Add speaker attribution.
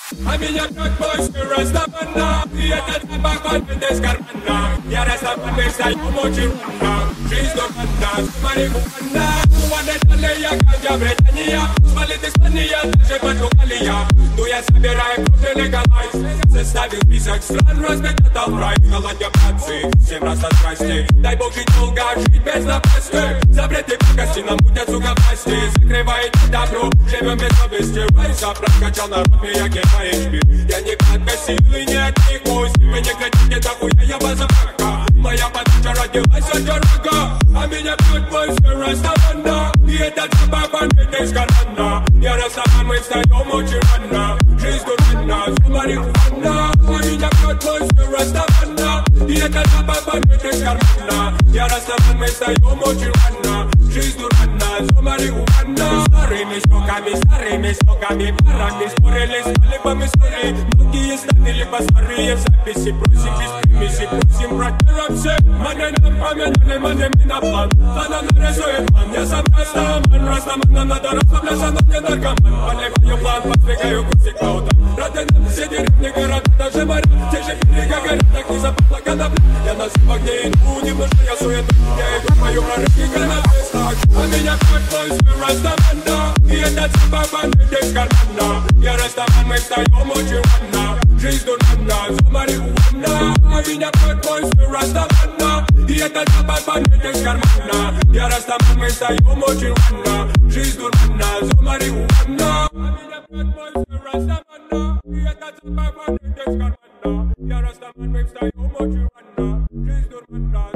Speaker 1: А меня как мой Растамана. И этот запах воды из кармана. Я Растаман, мы встаем очень рано. Жизнь дурмана, марихуана. Я гanja Британия, свалит Испания, даже Португалия. Но я собираю крупный легалайз. Составил список стран, распечатал прайс. Голодья братцы, 7 раз от страсти. Дай бог жить долго, жить без напасти. Запреты пакости нам мутят, сука, власти. Закрываете добро, живем без совести. Райса прокачал народ, меня гейма HP. Я никак без силы, не от них гости. Вы не хотите, дохуя, я базака. Моя подача родилась от дорога. А меня бьет мой Растамана. И этот запах воды из кармана. Я Растаман, мы встаем очень рано. Жизнь дурмана, марихуана. А меня бьет мой Растамана. И этот запах воды из кармана. Я Растаман, мы встаем очень рано. Жизнь дурмана, марихуана. Старыми сроками, парами спорили, стали по истории. Многие ставили старые записи. Просим без примеси, просим братерам все. Мане нам помянули, мане ми на план. Она нарисует план, я сам Растаман. Растамана надо расслабляться, но не наркоман. Поливаю план, подвигаю курсы каута. Рады нам все деревни, города, даже моря. Те же берега горят, так не запахло конопля. Я на зубах не иду, немножко я суету. Я иду, пою прорывки гранаты. А меня как мой Растамана. И этот запах воды из кармана. Я Растаман, мы встаем очень рано. Жизнь дурмана, марихуана. А меня как мой Растамана. И этот запах воды из кармана. Я Растаман, мы встаем очень рано. Жизнь дурмана, марихуана. А меня как мой Растамана. И этот запах воды из кармана. Я Растаман, мы встаем очень рано. Жизнь дурмана.